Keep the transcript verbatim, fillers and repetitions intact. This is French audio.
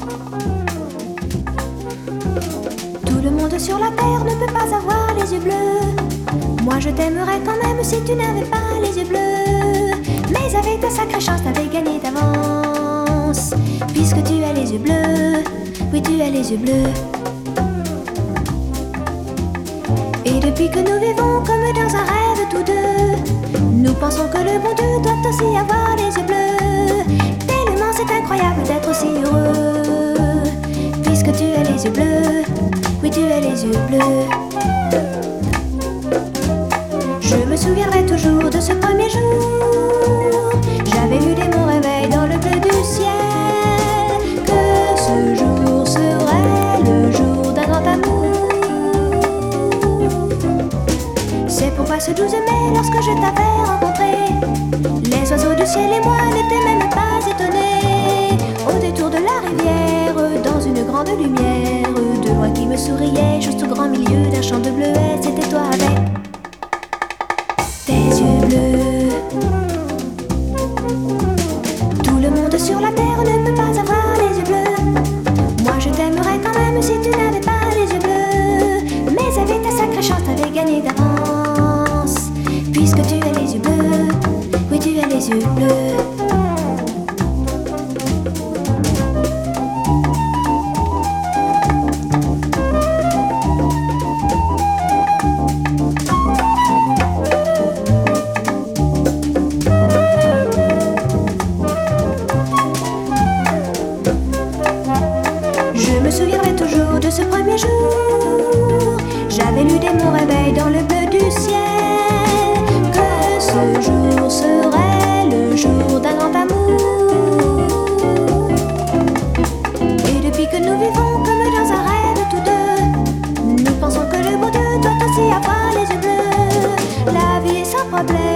Tout le monde sur la terre ne peut pas avoir les yeux bleus. Moi je t'aimerais quand même si tu n'avais pas les yeux bleus. Mais avec ta sacrée chance t'avais gagné d'avance, puisque tu as les yeux bleus. Oui, tu as les yeux bleus. Et depuis que nous vivons comme dans un rêve tous deux, nous pensons que le bon Dieu doit aussi avoir les yeux bleus. Tellement c'est incroyable d'être aussi heureux, puisque tu as les yeux bleus. Oui, tu as les yeux bleus. Je me souviendrai toujours de ce premier jour. J'avais lu dès mon réveil dans le bleu du ciel que ce jour serait le jour d'un grand amour. C'est pourquoi ce douze mai, lorsque je t'avais rencontré, les oiseaux du ciel et moi n'étaient même pas étonnés. Au détour de la rivière, dans une grande lumière, de loin qui me souriait, juste au grand milieu d'un champ de bleuets, c'était toi avec tes yeux bleus. Tout le monde sur la terre ne peut pas avoir les yeux bleus. Moi je t'aimerais quand même si tu n'avais pas les yeux bleus. Mais avec ta sacrée chance t'avais gagné d'avance, puisque tu as les yeux bleus. Oui, tu as les yeux bleus. Je me souviendrai toujours de ce premier jour. J'avais lu dès mon réveil dans le bleu du ciel que ce jour serait le jour d'un grand amour. Et depuis que nous vivons comme dans un rêve tous deux, nous pensons que le bon Dieu doit aussi avoir les yeux bleus. La vie est sans problème,